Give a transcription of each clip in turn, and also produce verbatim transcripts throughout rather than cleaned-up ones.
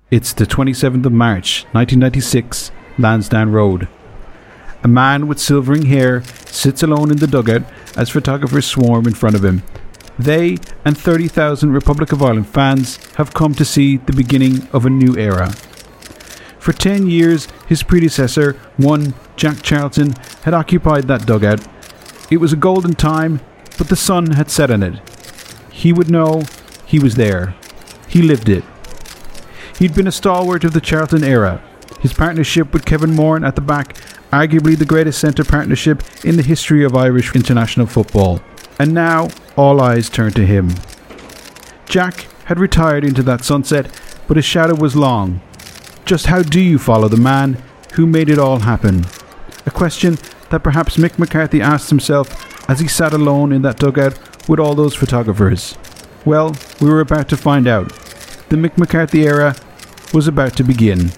It's the twenty-seventh of March, nineteen ninety-six, Lansdowne Road. A man with silvering hair sits alone in the dugout as photographers swarm in front of him. They and thirty thousand Republic of Ireland fans have come to see the beginning of a new era. For ten years, his predecessor, one Jack Charlton, had occupied that dugout. It was a golden time, but the sun had set on it. He would know he was there. He lived it. He'd been a stalwart of the Charlton era. His partnership with Kevin Moran at the back, arguably the greatest centre partnership in the history of Irish international football. And now, all eyes turned to him. Jack had retired into that sunset, but his shadow was long. Just how do you follow the man who made it all happen? A question that perhaps Mick McCarthy asked himself as he sat alone in that dugout with all those photographers. Well, we were about to find out. The Mick McCarthy era was about to begin.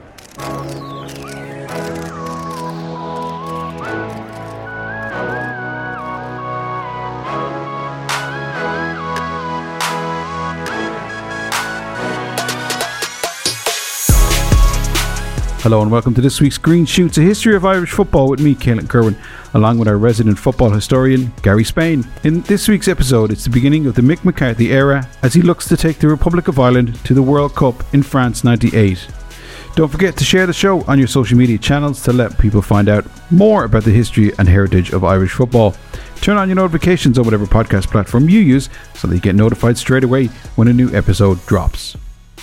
Hello and welcome to this week's Green Shoots, a history of Irish football with me, Caelan Kerwin, along with our resident football historian, Gary Spain. In this week's episode, it's the beginning of the Mick McCarthy era as he looks to take the Republic of Ireland to the World Cup in France ninety-eight. Don't forget to share the show on your social media channels to let people find out more about the history and heritage of Irish football. Turn on your notifications on whatever podcast platform you use so that you get notified straight away when a new episode drops.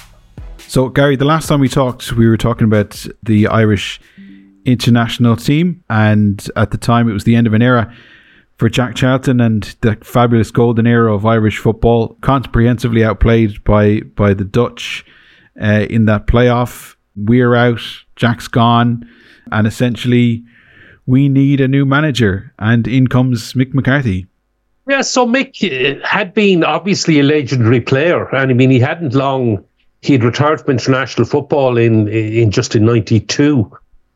So, Gary, the last time we talked, we were talking about the Irish international team, and at the time it was the end of an era for Jack Charlton and the fabulous golden era of Irish football, comprehensively outplayed by, by the Dutch uh, in that playoff. We're out, Jack's gone, and essentially we need a new manager, and in comes Mick McCarthy. Yeah, so Mick had been obviously a legendary player, and I mean, he hadn't long... He'd retired from international football in in just in ninety-two.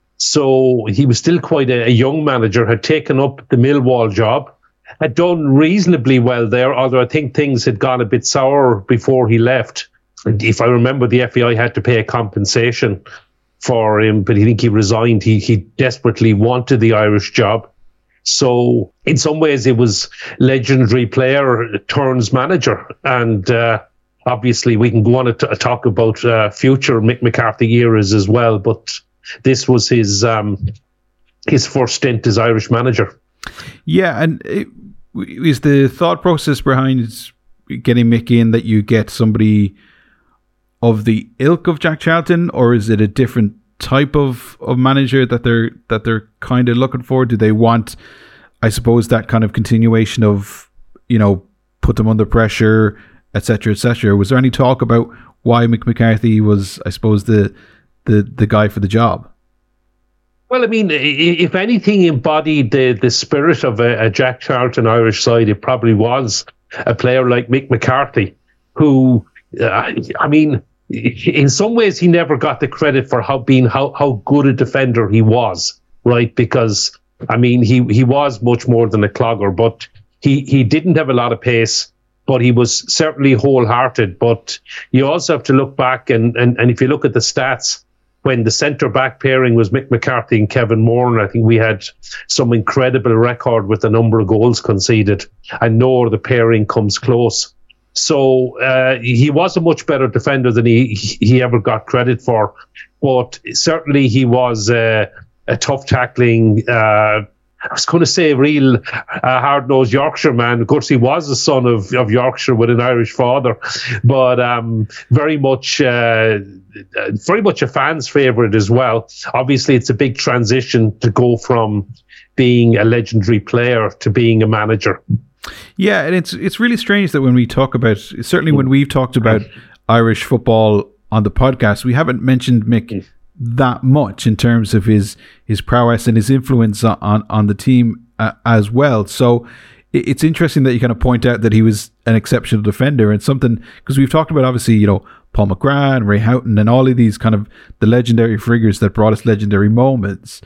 So he was still quite a, a young manager, had taken up the Millwall job, had done reasonably well there, although I think things had gone a bit sour before he left. And if I remember, the F A I had to pay a compensation for him, but I think he resigned. He, he desperately wanted the Irish job. So in some ways, it was legendary player turns manager. And... Uh, Obviously, we can go on and t- talk about uh, future Mick McCarthy eras as well, but this was his um, his first stint as Irish manager. Yeah, and it, is the thought process behind getting Mick in that you get somebody of the ilk of Jack Charlton, or is it a different type of, of manager that they're that they're kind of looking for? Do they want, I suppose, that kind of continuation of, you know, put them under pressure, etc, et cetera. Was there any talk about why Mick McCarthy was, I suppose, the the the guy for the job? Well, I mean, if anything embodied the, the spirit of a, a Jack Charlton Irish side, it probably was a player like Mick McCarthy, who, uh, I mean, in some ways he never got the credit for how being how, how good a defender he was, right? Because, I mean, he, he was much more than a clogger, but he, he didn't have a lot of pace. But he was certainly wholehearted. But you also have to look back, and, and, and if you look at the stats, when the centre-back pairing was Mick McCarthy and Kevin Moran, I think we had some incredible record with the number of goals conceded, and no other pairing comes close. So uh, he was a much better defender than he, he ever got credit for. But certainly he was uh, a tough tackling uh I was going to say a real uh, hard-nosed Yorkshire man. Of course, he was a son of, of Yorkshire with an Irish father, but um, very much uh, very much a fan's favourite as well. Obviously, it's a big transition to go from being a legendary player to being a manager. Yeah, and it's it's really strange that when we talk about, certainly when we've talked about Irish football on the podcast, we haven't mentioned Mick that much in terms of his his prowess and his influence on on the team uh, as well. So it's interesting that you kind of point out that he was an exceptional defender, and something, because we've talked about, obviously, you know, Paul McGrath and Ray Houghton and all of these kind of the legendary figures that brought us legendary moments,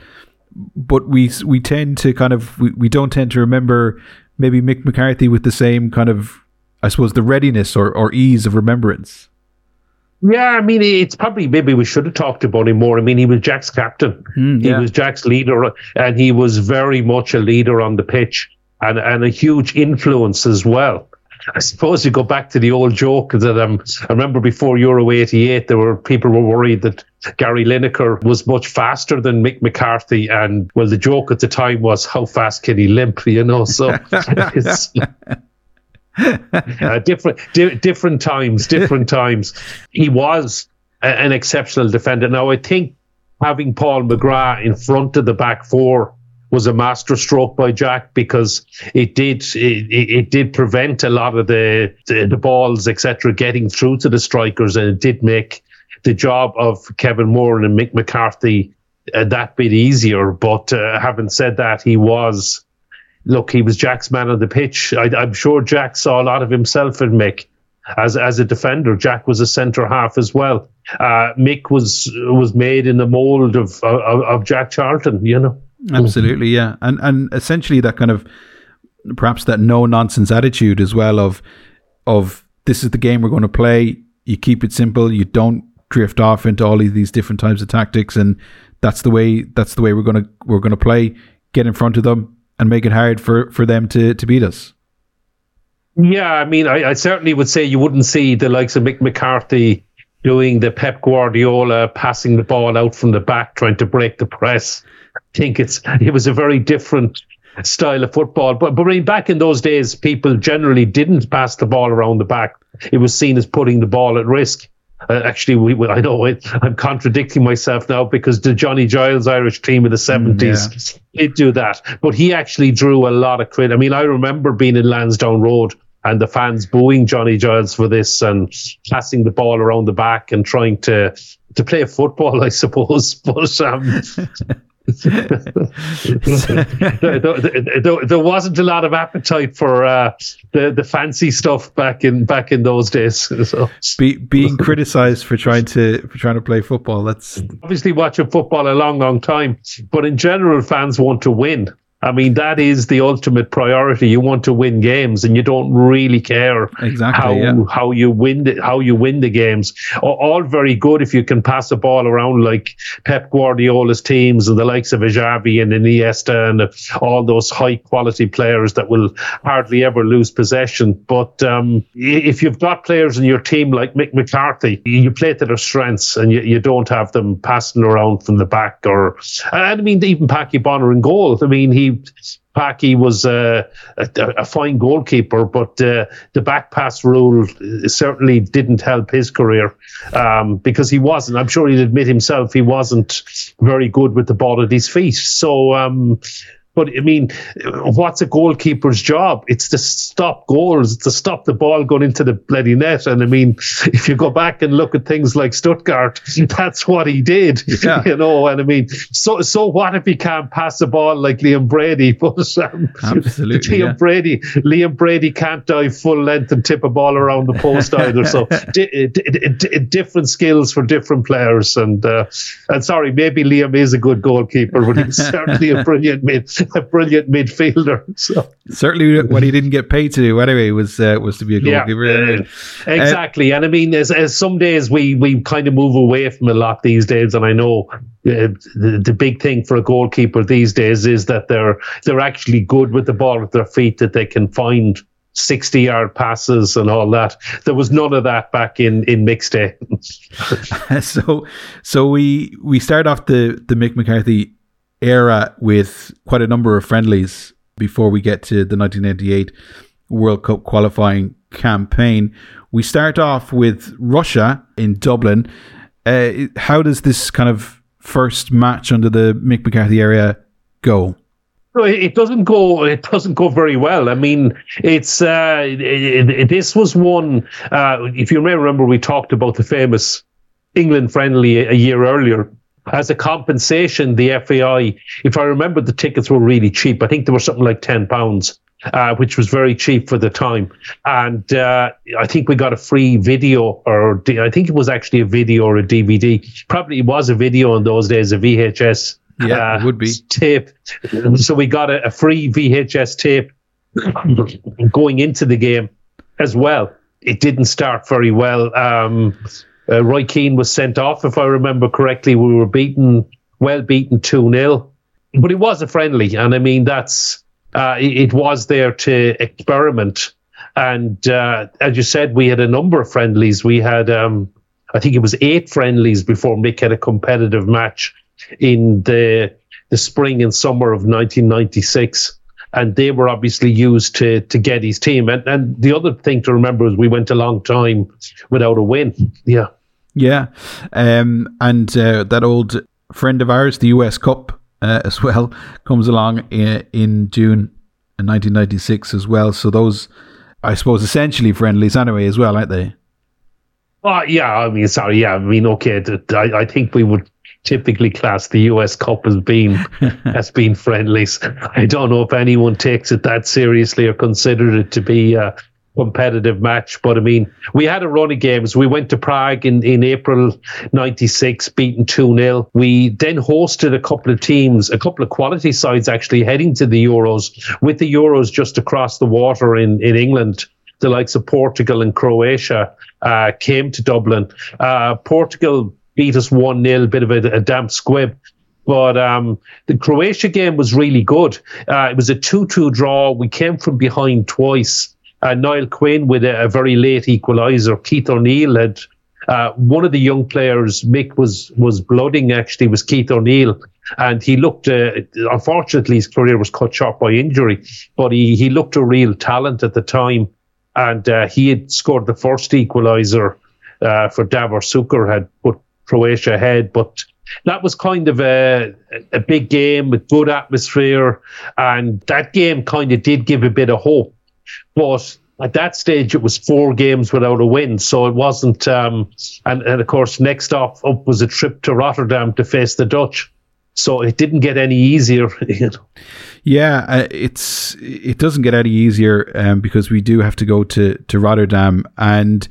but we we tend to kind of we, we don't tend to remember maybe Mick McCarthy with the same kind of, I suppose, the readiness or, or ease of remembrance. Yeah, I mean, it's probably, maybe we should have talked about him more. I mean, he was Jack's captain. Mm, yeah. He was Jack's leader, and he was very much a leader on the pitch and, and a huge influence as well. I suppose you go back to the old joke that um, I remember before Euro eighty-eight, there were people were worried that Gary Lineker was much faster than Mick McCarthy, and well, the joke at the time was, how fast can he limp? You know, so it's uh, different, di- different times, different times. He was a, an exceptional defender. Now, I think having Paul McGrath in front of the back four was a masterstroke by Jack, because it did it, it did prevent a lot of the the, the balls, et cetera, getting through to the strikers, and it did make the job of Kevin Moore and Mick McCarthy uh, that bit easier. But uh, having said that, he was look, he was Jack's man on the pitch. I, I'm sure Jack saw a lot of himself in Mick as as a defender. Jack was a centre half as well. Uh, Mick was was made in the mould of, of of Jack Charlton, you know. Absolutely, yeah. And and essentially that kind of, perhaps that no-nonsense attitude as well of, of this is the game we're going to play. You keep it simple. You don't drift off into all of these different types of tactics, and that's the way that's the way we're going to we're going to play. Get in front of them and make it hard for, for them to, to beat us. Yeah, I mean, I, I certainly would say you wouldn't see the likes of Mick McCarthy doing the Pep Guardiola passing the ball out from the back, trying to break the press. I think it's it was a very different style of football. But, but I mean, back in those days, people generally didn't pass the ball around the back. It was seen as putting the ball at risk. Uh, actually, we, we, I know it, I'm contradicting myself now, because the Johnny Giles Irish team of the seventies mm, yeah. did do that. But he actually drew a lot of credit. I mean, I remember being in Lansdowne Road and the fans booing Johnny Giles for this and passing the ball around the back and trying to to play football, I suppose. But um, there, there, there wasn't a lot of appetite for uh, the the fancy stuff back in back in those days. So. Be, being criticised for trying to for trying to play football. That's obviously watching football a long, long time. But in general, fans want to win. I mean, that is the ultimate priority. You want to win games, and you don't really care exactly, how yeah. how you win the, how you win the games. All very good if you can pass the ball around like Pep Guardiola's teams and the likes of Xavi and Iniesta and all those high quality players that will hardly ever lose possession. But um, if you've got players in your team like Mick McCarthy, you play to their strengths, and you, you don't have them passing around from the back. Or and I mean, even Packy Bonner in goal. I mean, he. Packy was uh, a, a fine goalkeeper, but uh, the back pass rule certainly didn't help his career um, because he wasn't, I'm sure he'd admit himself, he wasn't very good with the ball at his feet. So, um, but I mean, what's a goalkeeper's job? It's to stop goals, to stop the ball going into the bloody net. And I mean, if you go back and look at things like Stuttgart, that's what he did, yeah. you know. And I mean, so so what if he can't pass the ball like Liam Brady? But um, absolutely, Liam yeah. Brady, Liam Brady can't dive full length and tip a ball around the post either. So di- di- di- different skills for different players. And uh, and sorry, maybe Liam is a good goalkeeper, but he's certainly a brilliant mid. A brilliant midfielder. So. Certainly, what he didn't get paid to do anyway was uh, was to be a goalkeeper. Yeah, uh, exactly. Uh, and I mean, as, as some days we we kind of move away from a lot these days, and I know uh, the, the big thing for a goalkeeper these days is that they're they're actually good with the ball at their feet, that they can find sixty-yard passes and all that. There was none of that back in in Mick's day. so, so we we start off the the Mick McCarthy era with quite a number of friendlies before we get to the nineteen ninety-eight World Cup qualifying campaign. We start off with Russia in Dublin. Uh, how does this kind of first match under the Mick McCarthy era go? No, it doesn't go. It doesn't go very well. I mean, it's uh, it, it, this was one. Uh, if you may remember, we talked about the famous England friendly a, a year earlier. As a compensation, the F A I, if I remember, the tickets were really cheap. I think they were something like ten pounds, uh, which was very cheap for the time. And uh, I think we got a free video, or D- I think it was actually a video or a D V D. Probably it was a video in those days, a V H S yeah, uh, it would be. tape. So we got a, a free V H S tape going into the game as well. It didn't start very well. Um uh, Roy Keane was sent off, if I remember correctly. We were beaten, well beaten two nil. But it was a friendly, and I mean, that's uh, it, it was there to experiment. And uh, as you said, we had a number of friendlies. We had, um, I think it was eight friendlies before Mick had a competitive match in the the spring and summer of nineteen ninety-six. And they were obviously used to to get his team. And, and the other thing to remember is we went a long time without a win. Yeah. Yeah. Um, and uh, that old friend of ours, the U S Cup uh, as well, comes along in, in June nineteen ninety-six as well. So those, I suppose, essentially friendlies anyway as well, aren't they? Oh, yeah. I mean, sorry. Yeah. I mean, okay. I, I think we would typically class the U S Cup as being as being friendlies. I don't know if anyone takes it that seriously or considered it to be a competitive match. But I mean, we had a run of games. We went to Prague in, in April ninety-six, beaten two nil. We then hosted a couple of teams, a couple of quality sides actually heading to the Euros, with the Euros just across the water in, in England. The likes of Portugal and Croatia uh, came to Dublin. Uh, Portugal beat us one nil, bit of a, a damp squib. But um, the Croatia game was really good. Uh, it was a two two draw. We came from behind twice. Uh, Niall Quinn with a, a very late equaliser. Keith O'Neill had uh, one of the young players, Mick was was blooding actually, was Keith O'Neill. And he looked, uh, unfortunately, his career was cut short by injury. But he, he looked a real talent at the time. And uh, he had scored the first equaliser uh, for Davor Suker, had put Croatia ahead, but that was kind of a a big game with good atmosphere, and that game kind of did give a bit of hope. But at that stage, it was four games without a win, so it wasn't. Um, and, and of course, next off up was a trip to Rotterdam to face the Dutch, so it didn't get any easier. You know? Yeah, uh, it's it doesn't get any easier um, because we do have to go to to Rotterdam. And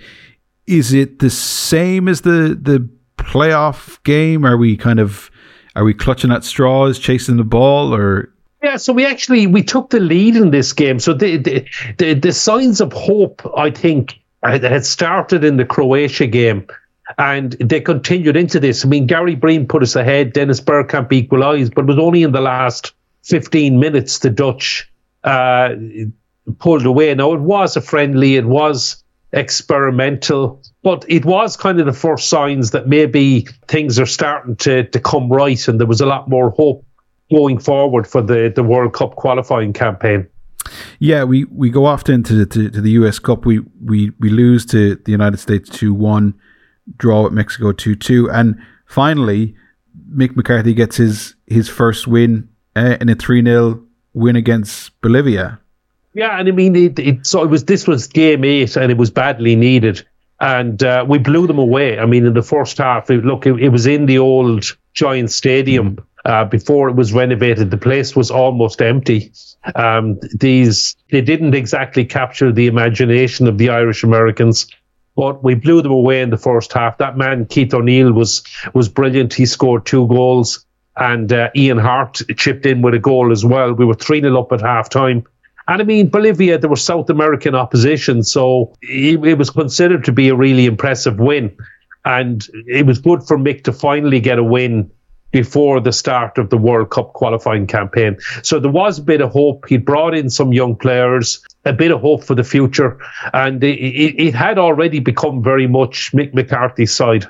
is it the same as the the playoff game? Are we kind of are we clutching at straws, chasing the ball, or? Yeah, so we actually we took the lead in this game. So the the the, the signs of hope, I think, had started in the Croatia game, and they continued into this. I mean, Gary Breen put us ahead. Dennis Bergkamp equalised, but it was only in the last fifteen minutes the Dutch uh, pulled away. Now, it was a friendly. It was experimental, but it was kind of the first signs that maybe things are starting to, to come right, and there was a lot more hope going forward for the, the World Cup qualifying campaign. Yeah, we, we go off into the, to, to the U S Cup. We, we, we lose to the United States two one, draw with Mexico two two, and finally Mick McCarthy gets his, his first win uh, in a three nil win against Bolivia. Yeah, and I mean, it, it, so it was. This was game eight, and it was badly needed, and uh, we blew them away. I mean, in the first half, it, look, it, it was in the old Giant Stadium uh, before it was renovated. The place was almost empty. Um, these they didn't exactly capture the imagination of the Irish Americans, but we blew them away in the first half. That man Keith O'Neill was was brilliant. He scored two goals, and uh, Ian Hart chipped in with a goal as well. We were three nil up at half time. And I mean, Bolivia, there was South American opposition, so it, it was considered to be a really impressive win. And it was good for Mick to finally get a win before the start of the World Cup qualifying campaign. So there was a bit of hope. He brought in some young players, a bit of hope for the future. And it, it, it had already become very much Mick McCarthy's side.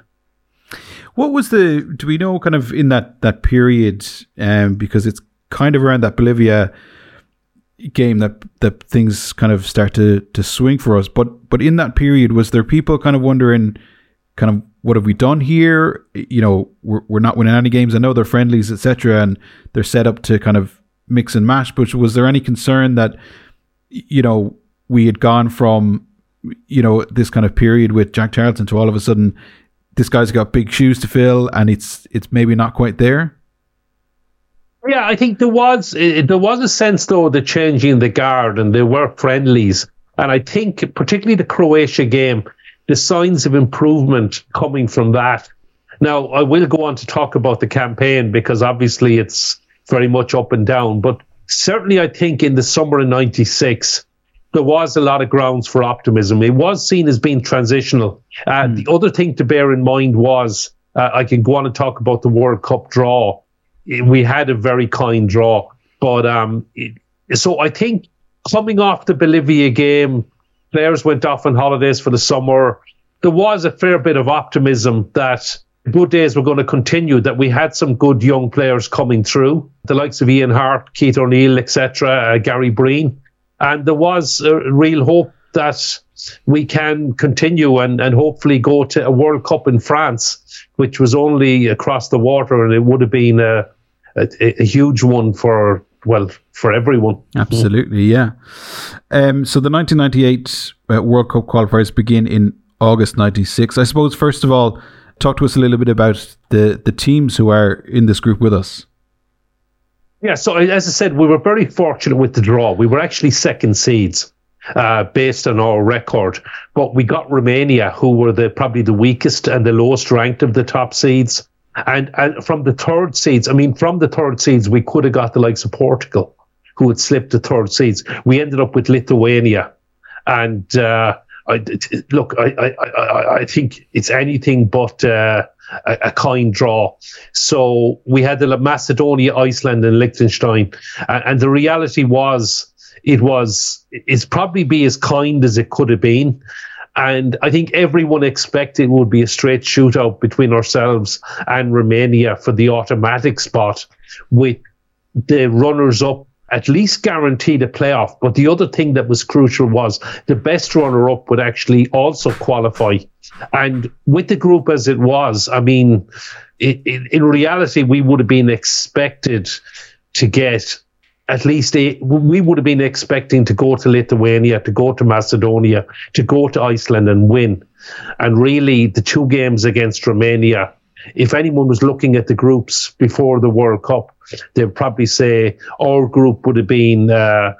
What was the, do we know kind of in that, that period, um, because it's kind of around that Bolivia game that that things kind of start to to swing for us, but but in that period, was there people kind of wondering kind of what have we done here? You know, we're, we're not winning any games. I know they're friendlies, etc., and they're set up to kind of mix and match, but was there any concern that, you know, we had gone from, you know, this kind of period with Jack Charlton to all of a sudden this guy's got big shoes to fill and it's it's maybe not quite there? Yeah, I think there was there was a sense, though, the changing the guard, and they were friendlies. And I think particularly the Croatia game, the signs of improvement coming from that. Now, I will go on to talk about the campaign because obviously it's very much up and down. But certainly I think in the summer of ninety-six, there was a lot of grounds for optimism. It was seen as being transitional. Uh, mm. The other thing to bear in mind was, uh, I can go on and talk about the World Cup draw. We had a very kind draw. But um, it, so I think coming off the Bolivia game, players went off on holidays for the summer. There was a fair bit of optimism that good days were going to continue, that we had some good young players coming through, the likes of Ian Hart, Keith O'Neill, et cetera, uh, Gary Breen. And there was a real hope that we can continue and, and hopefully go to a World Cup in France, which was only across the water, and it would have been a, a, a huge one for, well, for everyone. Absolutely, yeah. Um, so the nineteen ninety-eight uh, World Cup qualifiers begin in August ninety-six. I suppose, first of all, talk to us a little bit about the, the teams who are in this group with us. Yeah, so as I said, we were very fortunate with the draw. We were actually second seeds uh, based on our record, but we got Romania, who were the probably the weakest and the lowest ranked of the top seeds. And, and from the third seeds, I mean, from the third seeds, we could have got the likes of Portugal, who had slipped the third seeds. We ended up with Lithuania. And uh, I, look, I, I, I, I think it's anything but uh, a, a kind draw. So we had the Macedonia, Iceland, and Liechtenstein. And, and the reality was, it was, it's probably be as kind as it could have been. And I think everyone expected it would be a straight shootout between ourselves and Romania for the automatic spot, with the runners-up at least guaranteed a playoff. But the other thing that was crucial was the best runner-up would actually also qualify. And with the group as it was, I mean, it, it, in reality, we would have been expected to get at least a, we would have been expecting to go to Lithuania, to go to Macedonia, to go to Iceland and win. And really, the two games against Romania, if anyone was looking at the groups before the World Cup, they'd probably say our group would have been uh,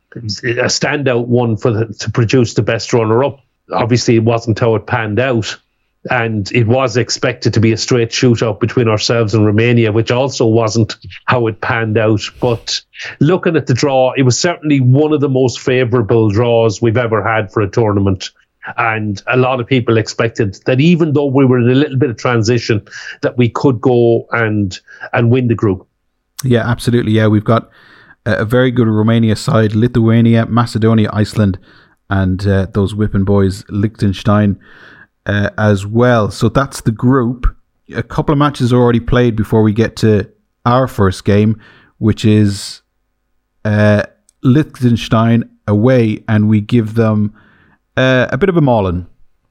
a standout one for the, to produce the best runner-up. Obviously, it wasn't how it panned out. And it was expected to be a straight shootout between ourselves and Romania, which also wasn't how it panned out. But looking at the draw, it was certainly one of the most favourable draws we've ever had for a tournament. And a lot of people expected that even though we were in a little bit of transition, that we could go and and win the group. Yeah, absolutely. Yeah, we've got a very good Romania side, Lithuania, Macedonia, Iceland, and uh, those whipping boys, Liechtenstein. Uh, as well. So that's the group. A couple of matches are already played before we get to our first game, which is uh, Liechtenstein away, and we give them uh, a bit of a mauling.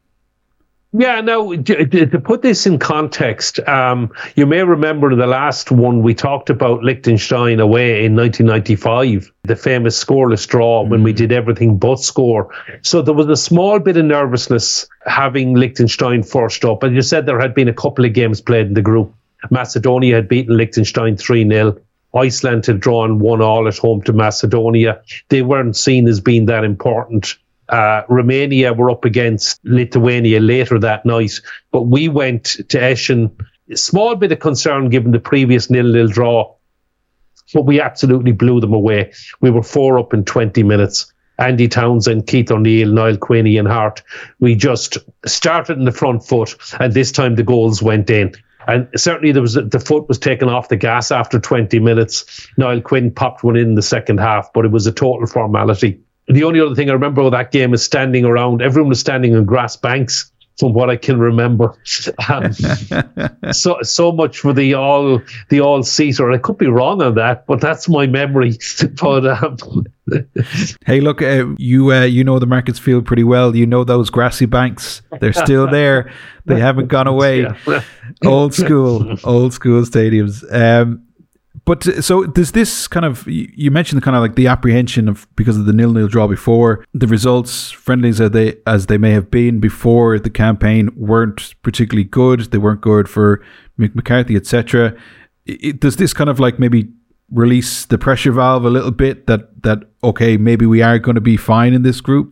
Yeah, now, to, to put this in context, um, you may remember the last one we talked about Liechtenstein away in nineteen ninety-five, the famous scoreless draw when we did everything but score. So there was a small bit of nervousness having Liechtenstein first up. And you said there had been a couple of games played in the group. Macedonia had beaten Liechtenstein three nil. Iceland had drawn one all at home to Macedonia. They weren't seen as being that important. Uh, Romania were up against Lithuania later that night, but we went to Eschen. A small bit of concern given the previous nil-nil draw, but we absolutely blew them away. We were four up in twenty minutes. Andy Townsend, Keith O'Neill, Niall Quinn, Ian Hart. We just started in the front foot, and this time the goals went in. And certainly there was the foot was taken off the gas after twenty minutes. Niall Quinn popped one in the second half, but it was a total formality. The only other thing I remember of that game is standing around. Everyone was standing on grass banks, from what I can remember. Um, so so much for the all the all seater. I could be wrong on that, but that's my memory. But um, hey, look, uh, you uh, you know the Markets Field pretty well. You know those grassy banks. They're still there. They haven't gone away. Yeah. Old school, old school stadiums. Um, But so there's this kind of, you mentioned kind of like the apprehension of, because of the nil-nil draw before, the results, friendlies as they, as they may have been before the campaign, weren't particularly good. They weren't good for Mick McCarthy, et cetera. Does this kind of like maybe release the pressure valve a little bit that, that okay, maybe we are going to be fine in this group?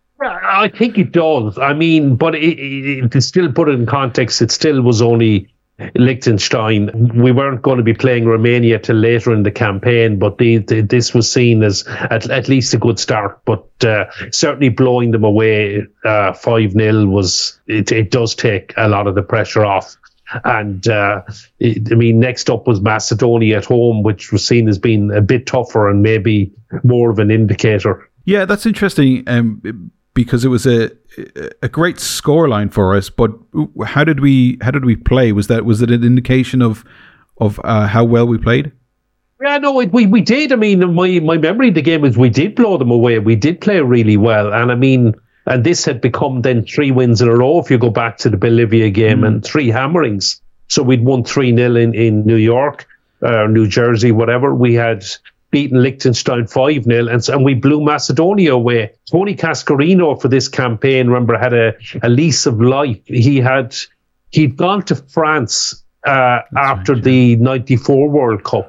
I think it does. I mean, but it, it, to still put it in context, it still was only Liechtenstein. We weren't going to be playing Romania till later in the campaign, but the, the, this was seen as at, at least a good start. But uh, certainly blowing them away uh, five nil was, it, it does take a lot of the pressure off. And uh, it, I mean, next up was Macedonia at home, which was seen as being a bit tougher and maybe more of an indicator. Yeah, that's interesting um, because it was a a great scoreline for us. But how did we how did we play? Was that was it an indication of of uh, how well we played? Yeah, no, we we did. I mean, my my memory of the game is we did blow them away. We did play really well, and I mean. And this had become then three wins in a row if you go back to the Bolivia game mm. and three hammerings. So we'd won three nil in, in New York, uh, New Jersey, whatever. We had beaten Liechtenstein five nil and, and we blew Macedonia away. Tony Cascarino for this campaign, remember, had a, a lease of life. He had, he'd gone to France uh, after right, yeah. the ninety-four World Cup.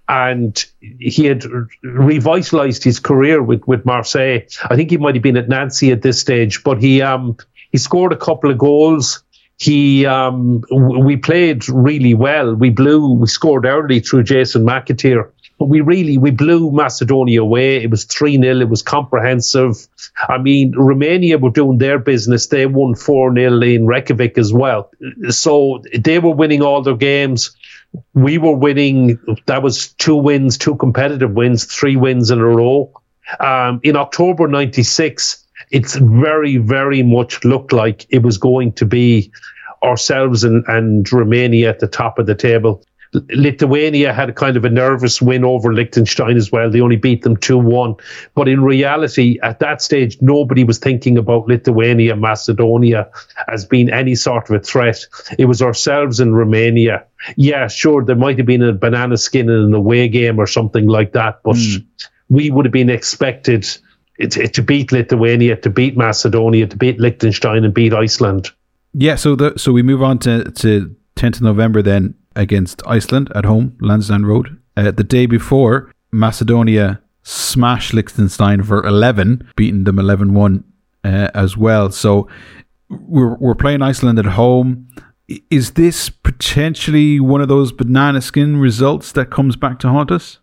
And he had revitalized his career with, with Marseille. I think he might have been at Nancy at this stage, but he um he scored a couple of goals. He um we played really well. We blew we scored early through Jason McAteer, but we really we blew Macedonia away. It was three nil. It was comprehensive. I mean, Romania were doing their business. They won four nil in Reykjavik as well. So they were winning all their games. We were winning. That was two wins, two competitive wins, three wins in a row. Um, in October ninety-six, it's very, very much looked like it was going to be ourselves and, and Romania at the top of the table. Lithuania had a kind of a nervous win over Liechtenstein as well. They only beat them two one. But in reality, at that stage, nobody was thinking about Lithuania, Macedonia as being any sort of a threat. It was ourselves and Romania. Yeah, sure, there might have been a banana skin in an away game or something like that, but mm. we would have been expected to, to beat Lithuania, to beat Macedonia, to beat Liechtenstein and beat Iceland. Yeah, so the, so we move on to, to tenth of November then, against Iceland at home, Lansdowne Road. Uh, the day before, Macedonia smashed Liechtenstein for eleven, beating them eleven one uh, as well. So we're we're playing Iceland at home. Is this potentially one of those banana skin results that comes back to haunt us?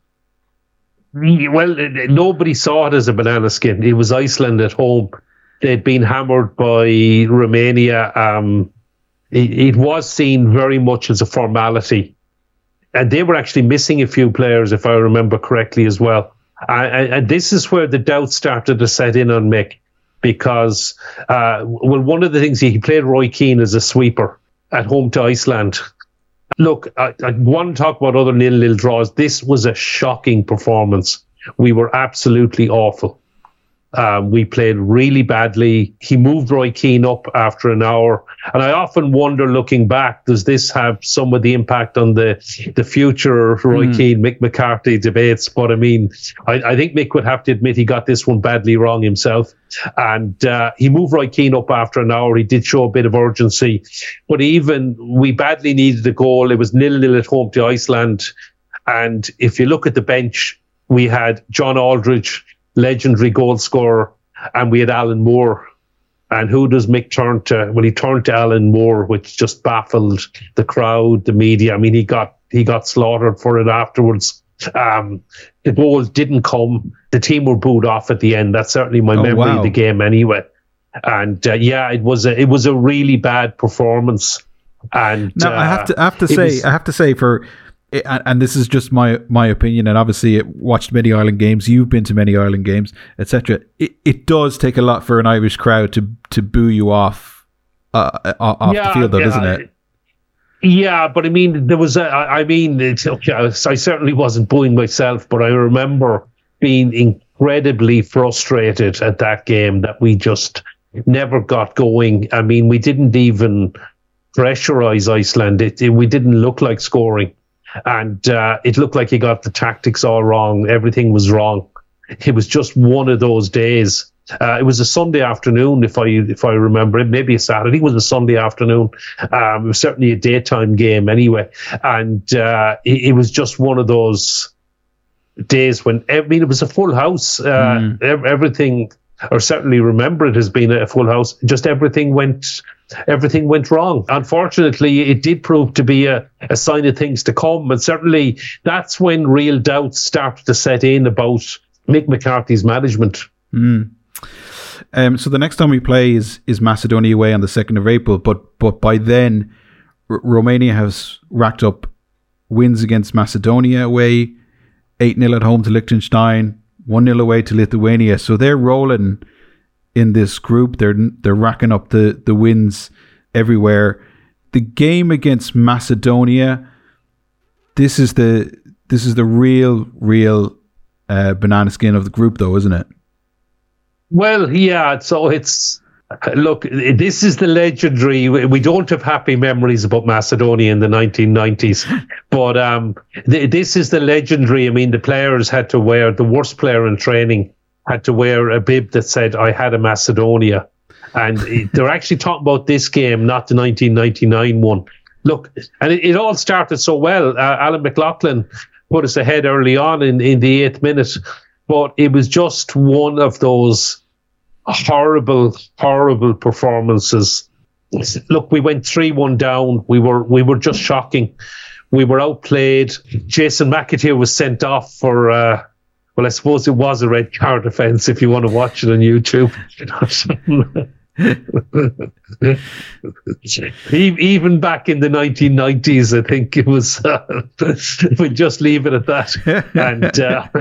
Well, nobody saw it as a banana skin. It was Iceland at home. They'd been hammered by Romania. Um, It, it was seen very much as a formality. And they were actually missing a few players, if I remember correctly, as well. And, and this is where the doubt started to set in on Mick, because, uh, well, one of the things, he played Roy Keane as a sweeper at home to Iceland. Look, I, I want to talk about other nil-nil draws. This was a shocking performance. We were absolutely awful. Um, we played really badly. He moved Roy Keane up after an hour. And I often wonder, looking back, does this have some of the impact on the the future Roy mm. Keane, Mick McCarthy debates? But I mean, I, I think Mick would have to admit he got this one badly wrong himself. And uh, he moved Roy Keane up after an hour. He did show a bit of urgency. But even, we badly needed a goal. It was nil-nil at home to Iceland. And if you look at the bench, we had John Aldridge, legendary goal scorer, and we had Alan Moore. And who does Mick turn to? Well, he turned to Alan Moore, which just baffled the crowd, the media. I mean, he got he got slaughtered for it afterwards. Um, the goal didn't come. The team were booed off at the end. That's certainly my oh, memory wow. of the game, anyway. And uh, yeah, it was a, it was a really bad performance. And now uh, I have to I have to say was, I have to say for. And, and this is just my my opinion, and obviously it watched many Ireland games, you've been to many Ireland games, et cetera. It, it does take a lot for an Irish crowd to to boo you off uh, off yeah, the field, though, yeah, doesn't it? Yeah, but I mean, there was a, I mean, it's, I certainly wasn't booing myself, but I remember being incredibly frustrated at that game that we just never got going. I mean, we didn't even pressurize Iceland. It, it, we didn't look like scoring. And uh, it looked like he got the tactics all wrong. Everything was wrong. It was just one of those days. Uh, it was a Sunday afternoon, if I if I remember it. Maybe a Saturday. It was a Sunday afternoon. Um, it was certainly a daytime game anyway. And uh, it, it was just one of those days when, I mean, it was a full house. Uh, mm. Everything or certainly remember it as being a full house. Just everything went everything went wrong. Unfortunately, it did prove to be a, a sign of things to come, and certainly that's when real doubts started to set in about Mick McCarthy's management. Mm. Um, so the next time we play is is Macedonia away on the second of April, but but by then R- Romania has racked up wins against Macedonia away, eight nil at home to Liechtenstein, one nil away to Lithuania. So they're rolling in this group. They're they're racking up the, the wins everywhere. The game against Macedonia, this is the this is the real real uh, banana skin of the group, though, isn't it? Well, yeah. So it's look. This is the legendary. We don't have happy memories about Macedonia in the nineteen nineties, but um, th- this is the legendary. I mean, the players had to wear, the worst player in training had to wear a bib that said, "I had a Macedonia," and it, they're actually talking about this game, not the nineteen ninety-nine one. Look, and it, it all started so well. Uh, Alan McLaughlin put us ahead early on in, in the eighth minute, but it was just one of those horrible, horrible performances. Look, we went three one down. We were we were just shocking. We were outplayed. Jason McAteer was sent off for, uh, well, I suppose it was a red card offence if you want to watch it on YouTube. Even back in the nineteen nineties, I think it was, uh, we'll just leave it at that. And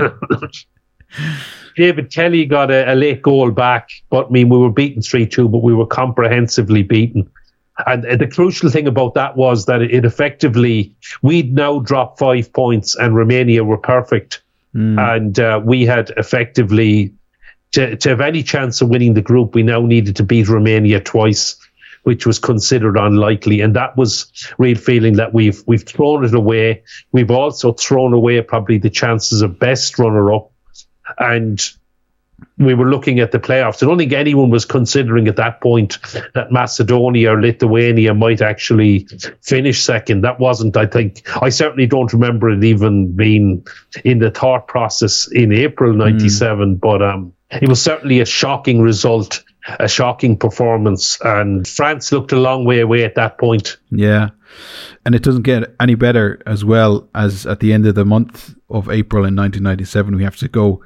uh, David Kelly got a, a late goal back, but I mean, we were beaten three two, but we were comprehensively beaten. And uh, the crucial thing about that was that it effectively, we'd now dropped five points and Romania were perfect. Mm. And uh, we had effectively, to, to have any chance of winning the group, we now needed to beat Romania twice, which was considered unlikely. And that was real feeling that we've we've thrown it away. We've also thrown away probably the chances of best runner-up. And we were looking at the playoffs. I don't think anyone was considering at that point that Macedonia or Lithuania might actually finish second. That wasn't, I think, I certainly don't remember it even being in the thought process in April ninety-seven, mm. but um, it was certainly a shocking result, a shocking performance. And France looked a long way away at that point. Yeah. And it doesn't get any better as well as at the end of the month of April in nineteen ninety-seven, we have to go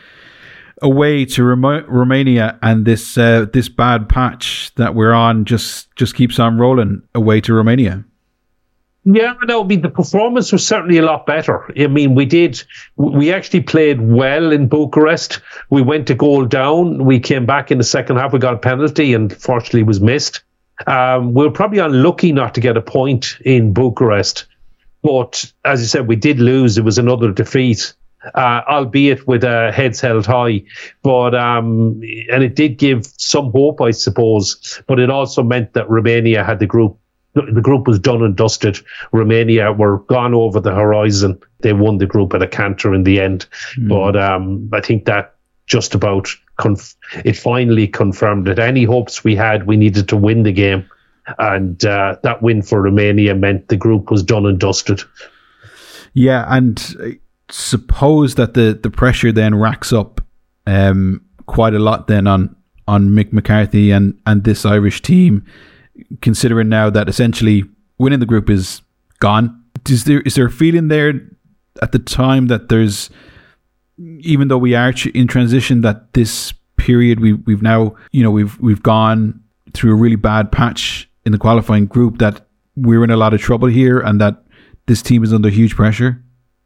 away to Rom- Romania, and this uh, this bad patch that we're on just just keeps on rolling away to Romania. Yeah, no, I mean, the performance was certainly a lot better. I mean, we did, we actually played well in Bucharest. We went to goal down. We came back in the second half. We got a penalty and fortunately was missed. Um, we were probably unlucky not to get a point in Bucharest. But as you said, we did lose. It was another defeat. Uh, albeit with uh, heads held high, but um, and it did give some hope, I suppose. But it also meant that Romania had the group. The group was done and dusted. Romania were gone over the horizon. They won the group at a canter in the end. Mm. But um, I think that just about conf- it finally confirmed that any hopes we had, we needed to win the game, and uh, that win for Romania meant the group was done and dusted. Yeah, and suppose that the, the pressure then racks up um, quite a lot then on, on Mick McCarthy and, and this Irish team, considering now that essentially winning the group is gone. Is there is there a feeling there at the time that there's, even though we are in transition, that this period we we've now, you know, we've we've gone through a really bad patch in the qualifying group, that we're in a lot of trouble here and that this team is under huge pressure?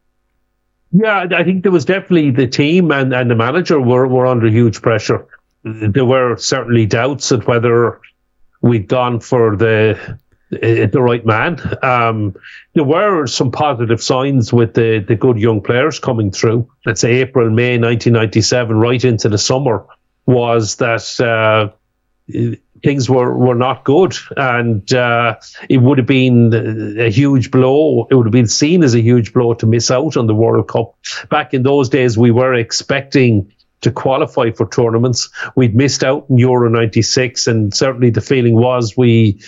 Yeah, I think there was definitely the team and, and the manager were, were under huge pressure. There were certainly doubts at whether we'd gone for the the right man. Um, there were some positive signs with the, the good young players coming through. Let's say April, May nineteen ninety-seven, right into the summer, was that uh, things were, were not good, and uh, it would have been a huge blow. It would have been seen as a huge blow to miss out on the World Cup. Back in those days, we were expecting to qualify for tournaments. We'd missed out in Euro ninety-six, and certainly the feeling was we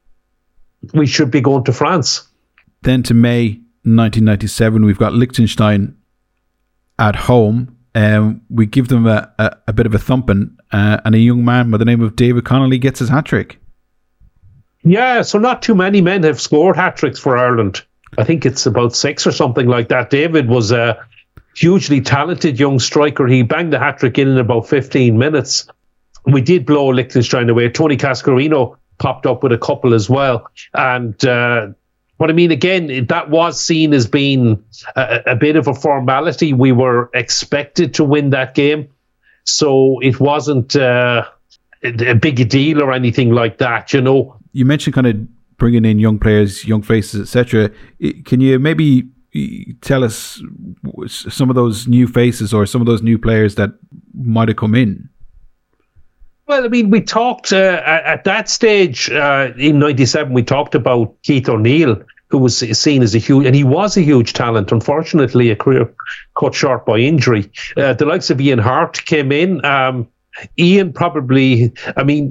we should be going to France. Then to May nineteen ninety-seven, we've got Liechtenstein at home. um, we give them a, a, a bit of a thumping, uh, and a young man by the name of David Connolly gets his hat-trick. Yeah, so not too many men have scored hat-tricks for Ireland. I think it's about six or something like that. David was a hugely talented young striker. He banged the hat-trick in in about fifteen minutes. We did blow Liechtenstein away. Tony Cascarino popped up with a couple as well. And uh, but I mean, again, that was seen as being a, a bit of a formality. We were expected to win that game. So it wasn't uh, a big a deal or anything like that, you know. You mentioned kind of bringing in young players, young faces, et cetera. Can you maybe tell us some of those new faces or some of those new players that might have come in? Well, I mean, we talked uh, at that stage uh, in ninety-seven, we talked about Keith O'Neill, who was seen as a huge, and he was a huge talent. Unfortunately, a career cut short by injury. Uh, the likes of Ian Hart came in. Um, Ian probably, I mean,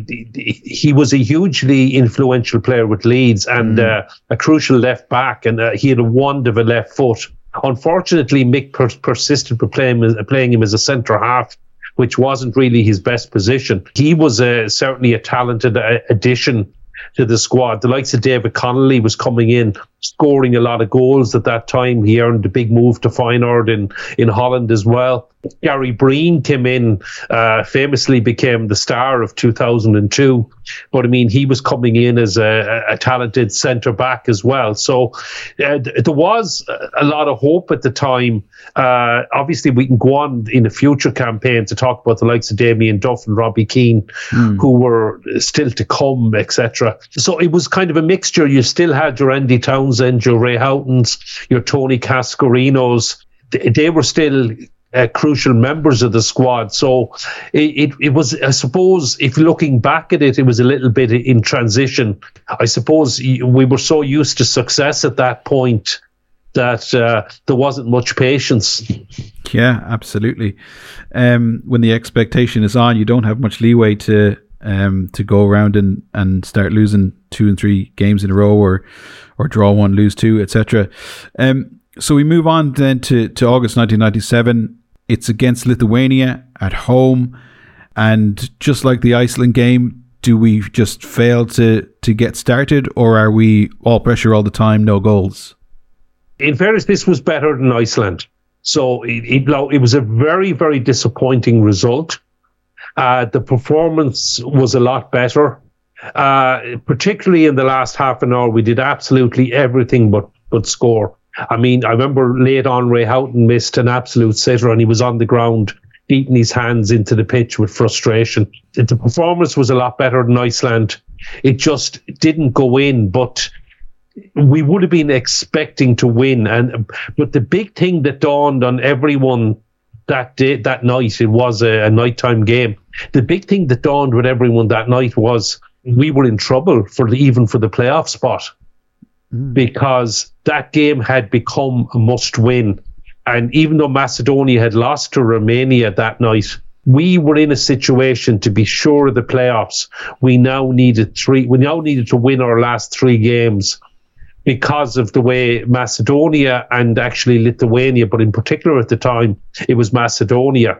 he, he was a hugely influential player with Leeds and mm. uh, a crucial left back, and uh, he had a wand of a left foot. Unfortunately, Mick per- persisted with playing, playing him as a centre half, which wasn't really his best position. He was uh, certainly a talented uh, addition to the squad. The likes of David Connolly was coming in, scoring a lot of goals at that time. He earned a big move to Feyenoord in, in Holland as well. Gary Breen came in, uh, famously became the star of two thousand two. But I mean, he was coming in as a, a talented centre back as well. So uh, there was a lot of hope at the time. Uh, obviously, we can go on in a future campaign to talk about the likes of Damien Duff and Robbie Keane, mm. who were still to come, et cetera. So it was kind of a mixture. You still had your Andy Townsend, your Ray Houghtons, your Tony Cascarinos. They, they were still Uh, crucial members of the squad. So it, it, it was, I suppose, if looking back at it, it was a little bit in transition. I suppose we were so used to success at that point that uh, there wasn't much patience. Yeah, absolutely. Um, when the expectation is on, you don't have much leeway to um, to go around and, and start losing two and three games in a row, or or draw one, lose two, et cetera. Um, so we move on then to, to August nineteen ninety-seven. It's against Lithuania at home, and just like the Iceland game, do we just fail to, to get started, or are we all pressure all the time, no goals? In fairness, this was better than Iceland. So it, it, it was a very, very disappointing result. Uh, the performance was a lot better. Uh, particularly in the last half an hour, we did absolutely everything but, but score. I mean, I remember late on, Ray Houghton missed an absolute sitter and he was on the ground beating his hands into the pitch with frustration. The performance was a lot better than Iceland. It just didn't go in, but we would have been expecting to win. And but the big thing that dawned on everyone that day, that night, it was a, a nighttime game. The big thing that dawned with everyone that night was we were in trouble for the, even for the playoff spot. Because that game had become a must-win. And even though Macedonia had lost to Romania that night, we were in a situation to be sure of the playoffs. We now needed three. We now needed to win our last three games because of the way Macedonia and actually Lithuania, but in particular at the time, it was Macedonia.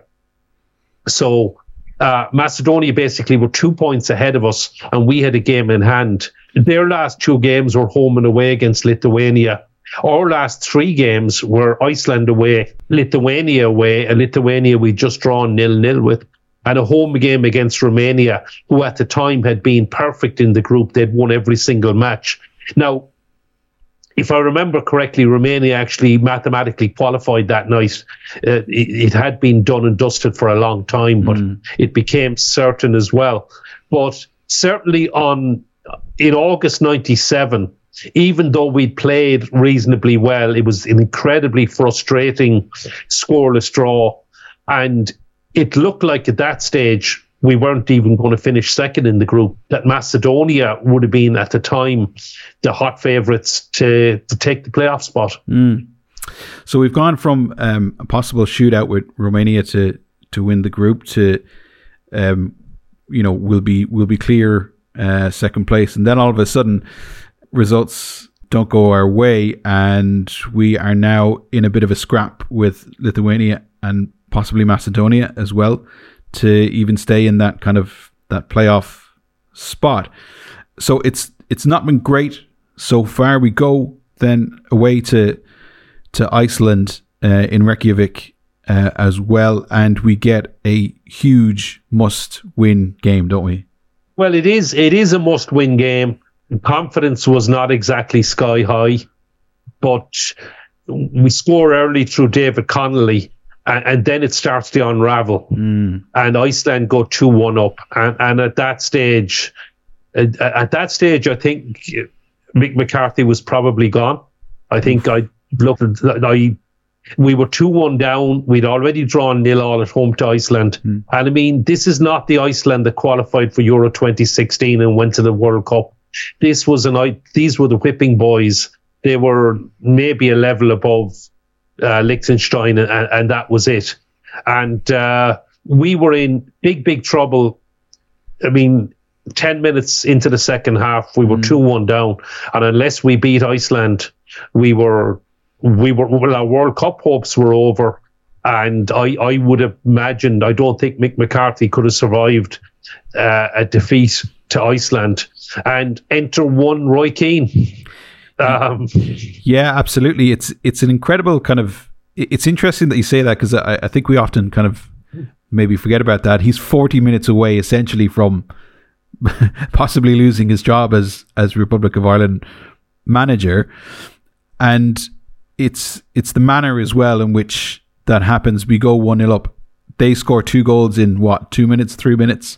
So uh, Macedonia basically were two points ahead of us, and we had a game in hand. Their last two games were home and away against Lithuania. Our last three games were Iceland away, Lithuania away, and Lithuania we just drawn nil-nil with, and a home game against Romania, who at the time had been perfect in the group. They'd won every single match. Now, if I remember correctly, Romania actually mathematically qualified that night. Uh, it, it had been done and dusted for a long time, but mm. it became certain as well. But certainly on in August ninety-seven, even though we'd played reasonably well, it was an incredibly frustrating scoreless draw. And it looked like at that stage, we weren't even going to finish second in the group, that Macedonia would have been at the time the hot favourites to, to take the playoff spot. Mm. So we've gone from um, a possible shootout with Romania to, to win the group to, um, you know, we'll be, we'll be clear uh, second place. And then all of a sudden, results don't go our way, and we are now in a bit of a scrap with Lithuania and possibly Macedonia as well, to even stay in that kind of that playoff spot. So it's it's not been great so far. We go then away to to Iceland uh, in Reykjavik uh, as well, and we get a huge must-win game, don't we? Well, it is it is a must-win game. Confidence was not exactly sky high, but we score early through David Connolly, and, and then it starts to unravel. Mm. And Iceland go two one up. And, and at that stage, at, at that stage, I think Mick McCarthy was probably gone. I think I looked at, I, we were two one down. We'd already drawn nil all at home to Iceland. Mm. And I mean, this is not the Iceland that qualified for Euro twenty sixteen and went to the World Cup. This was an, these were the whipping boys. They were maybe a level above uh, Liechtenstein, and, and that was it. And uh, we were in big, big trouble. I mean, ten minutes into the second half, we were two one down. And unless we beat Iceland, we were, we were, well, our World Cup hopes were over. And I, I would have imagined, I don't think Mick McCarthy could have survived uh, a defeat to Iceland. And enter one Roy Keane. Um, yeah, absolutely. It's it's an incredible kind of. It's interesting that you say that, because I, I think we often kind of maybe forget about that. He's forty minutes away, essentially, from possibly losing his job as as Republic of Ireland manager, and it's it's the manner as well in which that happens. We go one nil up. They score two goals in what two minutes, three minutes.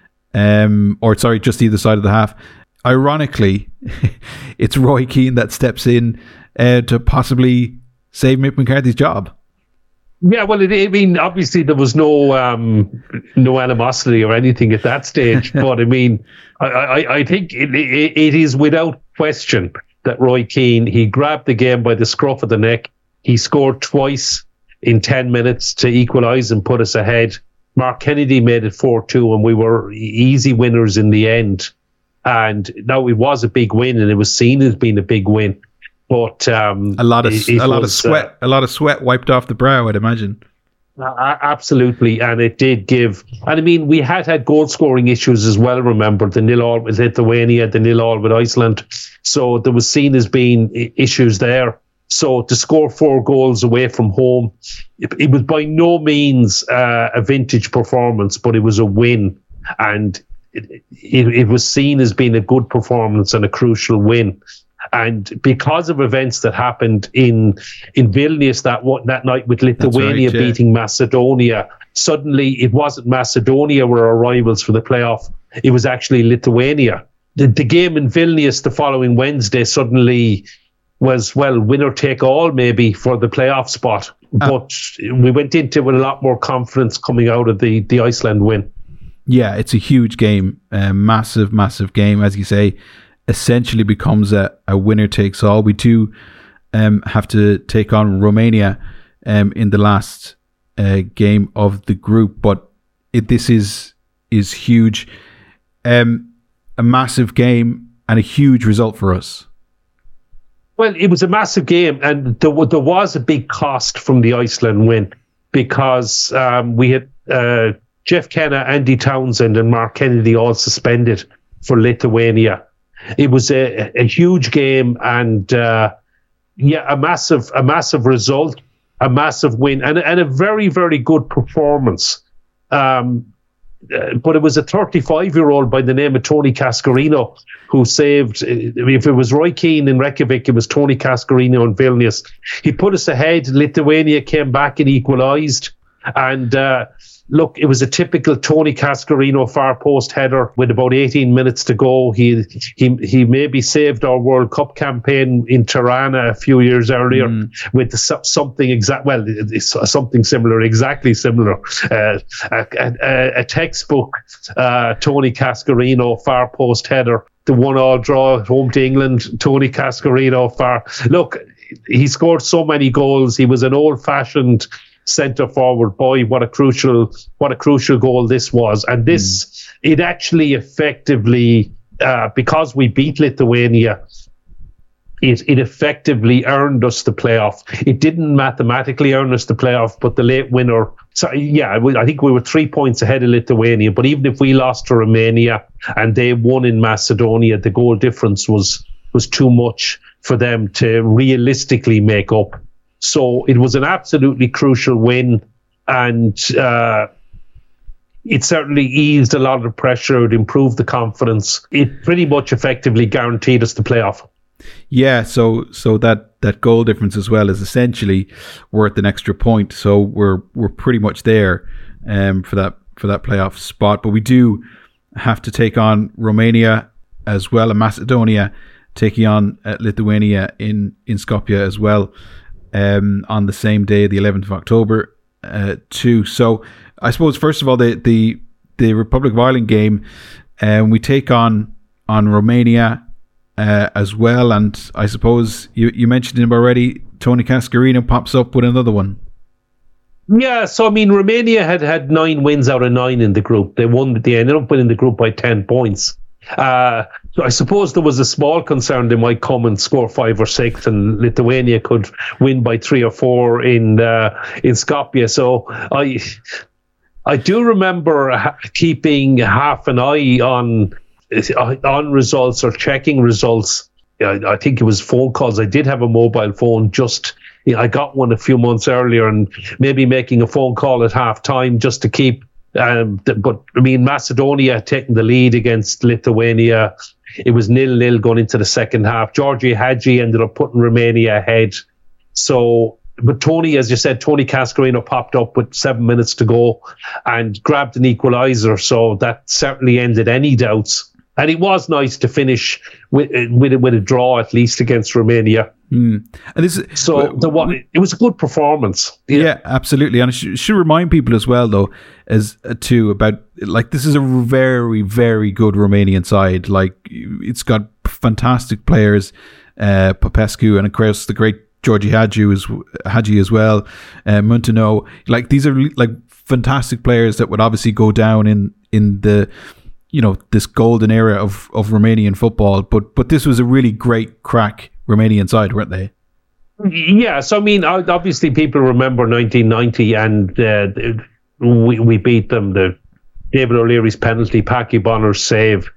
Um, or sorry, just either side of the half. Ironically, it's Roy Keane that steps in uh, to possibly save Mick McCarthy's job. Yeah, well, it, I mean, obviously there was no um, no animosity or anything at that stage, but I mean, I, I, I think it, it, it is without question that Roy Keane, he grabbed the game by the scruff of the neck. He scored twice in ten minutes to equalise and put us ahead. Mark Kennedy made it four two, and we were easy winners in the end. And now it was a big win, and it was seen as being a big win. But um, a lot of it, it a lot was, of sweat, uh, a lot of sweat wiped off the brow, I'd imagine. Uh, absolutely, and it did give. And I mean, we had had goal scoring issues as well. Remember the nil all with Lithuania, the nil all with Iceland. So there was seen as being issues there. So to score four goals away from home, it, it was by no means uh, a vintage performance, but it was a win, and it, it, it was seen as being a good performance and a crucial win. And because of events that happened in in Vilnius that that night with Lithuania right, yeah. beating Macedonia, suddenly it wasn't Macedonia were our rivals for the playoff. It was actually Lithuania. The, the game in Vilnius the following Wednesday suddenly was, well, winner take all maybe for the playoff spot. Uh, but we went into with a lot more confidence coming out of the, the Iceland win. Yeah, it's a huge game. A massive, massive game, as you say. Essentially becomes a, a winner takes all. We do um, have to take on Romania um, in the last uh, game of the group, but it, this is is huge. Um, a massive game and a huge result for us. Well, it was a massive game, and there, there was a big cost from the Iceland win because um, we had uh, Jeff Kenna, Andy Townsend, and Mark Kennedy all suspended for Lithuania. It was a, a huge game, and uh, yeah, a massive, a massive result, a massive win, and, and a very, very good performance. Um, uh, but it was a thirty-five-year-old by the name of Tony Cascarino who saved. If it was Roy Keane in Reykjavik, it was Tony Cascarino in Vilnius. He put us ahead. Lithuania came back and equalised, and. Uh, Look, it was a typical Tony Cascarino far post header with about eighteen minutes to go. He he he maybe saved our World Cup campaign in Tirana a few years earlier mm. with the, something exact. Well, it's something similar, exactly similar. Uh, a, a, a textbook uh, Tony Cascarino far post header. The one all draw at home to England. Tony Cascarino far. Look, he scored so many goals. He was an old fashioned centre forward. Boy, what a crucial what a crucial goal this was. And this mm. it actually effectively uh, because we beat Lithuania, it it effectively earned us the playoff. It didn't mathematically earn us the playoff, but the late winner. So yeah, I think we were three points ahead of Lithuania. But even if we lost to Romania and they won in Macedonia, the goal difference was was too much for them to realistically make up. So it was an absolutely crucial win, and uh, it certainly eased a lot of the pressure. It improved the confidence. It pretty much effectively guaranteed us the playoff. Yeah, so so that, that goal difference as well is essentially worth an extra point. So we're we're pretty much there um, for that for that playoff spot. But we do have to take on Romania as well, and Macedonia taking on uh, Lithuania in, in Skopje as well um, on the same day, the eleventh of October uh, too. So I suppose first of all the the, the Republic of Ireland game, um, we take on on Romania. Uh, as well, and I suppose you, you mentioned him already. Tony Cascarino pops up with another one. Yeah, so I mean, Romania had had nine wins out of nine in the group. They won. They ended up winning the group by ten points. Uh, so I suppose there was a small concern they might come and score five or six, and Lithuania could win by three or four in uh, in Skopje. So I I do remember ha- keeping half an eye on. on results or checking results. I, I think it was phone calls. I did have a mobile phone. Just you know, I got one a few months earlier, and maybe making a phone call at half time just to keep. Um, the, but I mean, Macedonia taking the lead against Lithuania. It was nil nil going into the second half. Georgi Hagi ended up putting Romania ahead. So. But Tony, as you said, Tony Cascarino popped up with seven minutes to go and grabbed an equaliser. So that certainly ended any doubts. And it was nice to finish with with, with a draw, at least against Romania. Mm. And this is, so uh, the one, it was a good performance. Yeah, yeah absolutely. And I should, should remind people as well, though, as uh, too about like this is a very, very good Romanian side. Like it's got fantastic players, uh, Popescu, and of course the great Georgi Hagi as Hagi as well, uh, Munteanu. Like these are like fantastic players that would obviously go down in in the. You know, this golden era of, of Romanian football, but but this was a really great crack Romanian side, weren't they? Yeah, so I mean, obviously people remember nineteen ninety, and uh, we we beat them. The David O'Leary's penalty, Paki Bonner's save.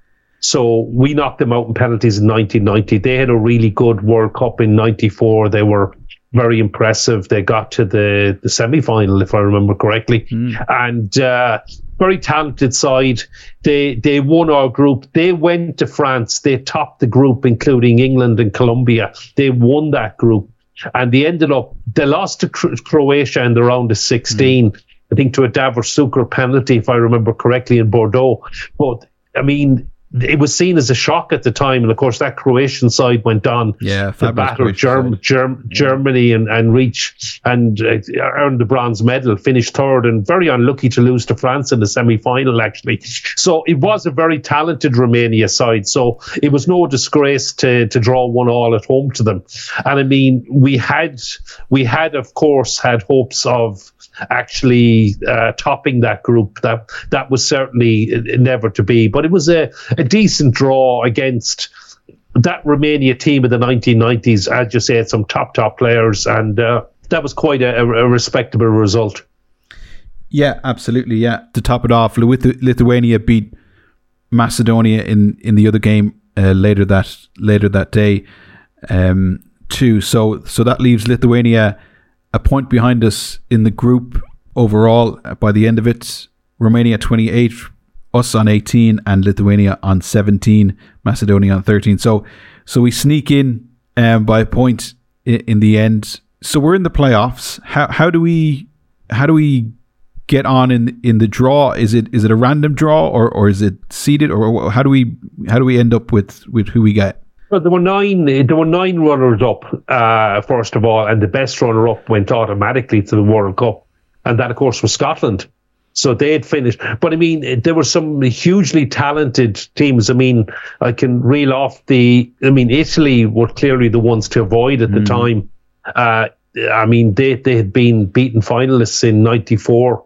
So we knocked them out in penalties in nineteen ninety. They had a really good World Cup in ninety-four. They were very impressive. They got to the, the semi-final, if I remember correctly. Mm. And uh, very talented side. They they won our group. They went to France. They topped the group, including England and Colombia. They won that group. And they ended up, they lost to Croatia in the round of sixteen, mm. I think to a Davor Suker penalty, if I remember correctly, in Bordeaux. But, I mean, it was seen as a shock at the time, and of course that Croatian side went on yeah, to batter Germ- Germ- yeah. Germany and, and reach and uh, earned the bronze medal, finished third, and very unlucky to lose to France in the semi-final actually. So it was a very talented Romania side, so it was no disgrace to to draw one all at home to them. And I mean, we had we had of course had hopes of actually uh, topping that group. That that was certainly never to be, but it was a, a decent draw against that Romania team of the nineteen nineties. As you said, some top top players, and uh, that was quite a, a respectable result. Yeah, absolutely. Yeah, to top it off, Lithuania beat Macedonia in, in the other game uh, later that later that day um, too. So so that leaves Lithuania a point behind us in the group overall. By the end of it, Romania twenty-eight, us on eighteen, and Lithuania on seventeen, Macedonia on thirteen. So so we sneak in um, by a point in, in the end. So we're in the playoffs. How how do we how do we get on in in the draw? Is it is it a random draw, or, or is it seeded, or how do we how do we end up with, with who we get? Well, there were nine. There were nine runners up. Uh, first of all, and the best runner up went automatically to the World Cup, and that, of course, was Scotland. So they had finished. But I mean, there were some hugely talented teams. I mean, I can reel off the. I mean, Italy were clearly the ones to avoid at the mm. time. Uh, I mean, they they had been beaten finalists in ninety-four,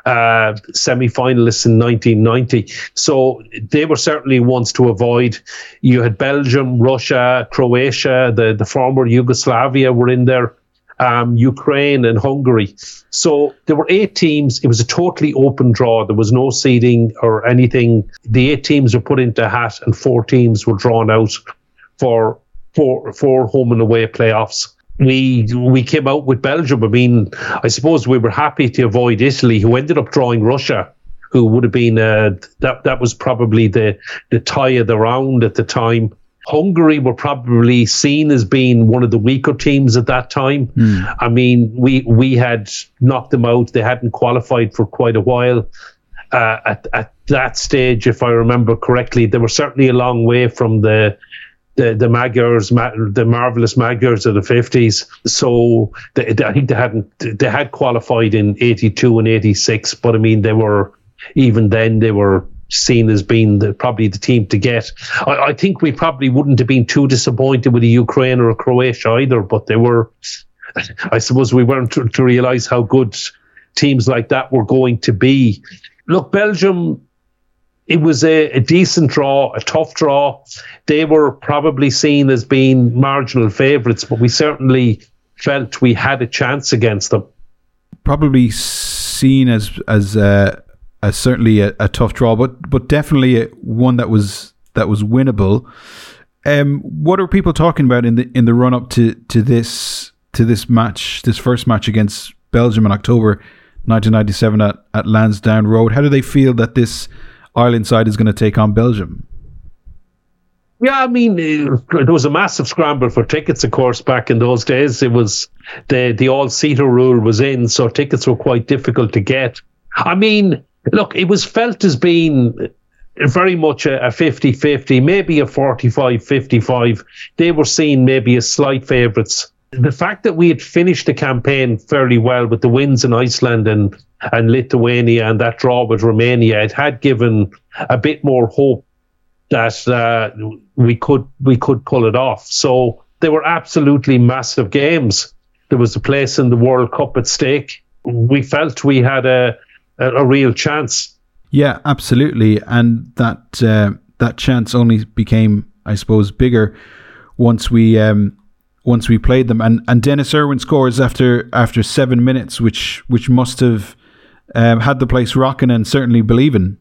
uh, semi-finalists in nineteen ninety. So they were certainly ones to avoid. You had Belgium, Russia, Croatia, the, the former Yugoslavia were in there, um, Ukraine and Hungary. So there were eight teams. It was a totally open draw. There was no seeding or anything. The eight teams were put into a hat and four teams were drawn out for four, four home and away playoffs. We we came out with Belgium. I mean, I suppose we were happy to avoid Italy, who ended up drawing Russia, who would have been, uh, that that was probably the, the tie of the round at the time. Hungary were probably seen as being one of the weaker teams at that time. Mm. I mean, we we had knocked them out. They hadn't qualified for quite a while. Uh, at, at that stage, if I remember correctly, they were certainly a long way from the the, the Magyars, the marvelous Magyars of the fifties. So they, they, I think they hadn't they had qualified in eighty-two and eighty-six, but I mean, they were, even then they were seen as being the, probably the team to get. I, I think we probably wouldn't have been too disappointed with a Ukraine or a Croatia either, but they were, I suppose we weren't to, to realise how good teams like that were going to be. Look, Belgium, it was a, a decent draw, a tough draw. They were probably seen as being marginal favourites, but we certainly felt we had a chance against them. Probably seen as as uh, as certainly a, a tough draw, but but definitely a, one that was that was winnable. Um, what are people talking about in the in the run up to to this to this match, this first match against Belgium in October nineteen ninety-seven at, at Lansdowne Road? How do they feel that this Ireland side is going to take on Belgium? Yeah, I mean, there was a massive scramble for tickets, of course, back in those days. It was the the all-seater rule was in, so tickets were quite difficult to get. I mean, look, it was felt as being very much a fifty-fifty, maybe a forty-five fifty-five. They were seen maybe as slight favourites. The fact that we had finished the campaign fairly well with the wins in Iceland and, and Lithuania and that draw with Romania, it had given a bit more hope that uh, we could we could pull it off. So they were absolutely massive games. There was a place in the World Cup at stake. We felt we had a a, a real chance. Yeah, absolutely. And that uh, that chance only became, I suppose, bigger once we um, once we played them. And and Dennis Irwin scores after after seven minutes, which which must have um, had the place rocking and certainly believing.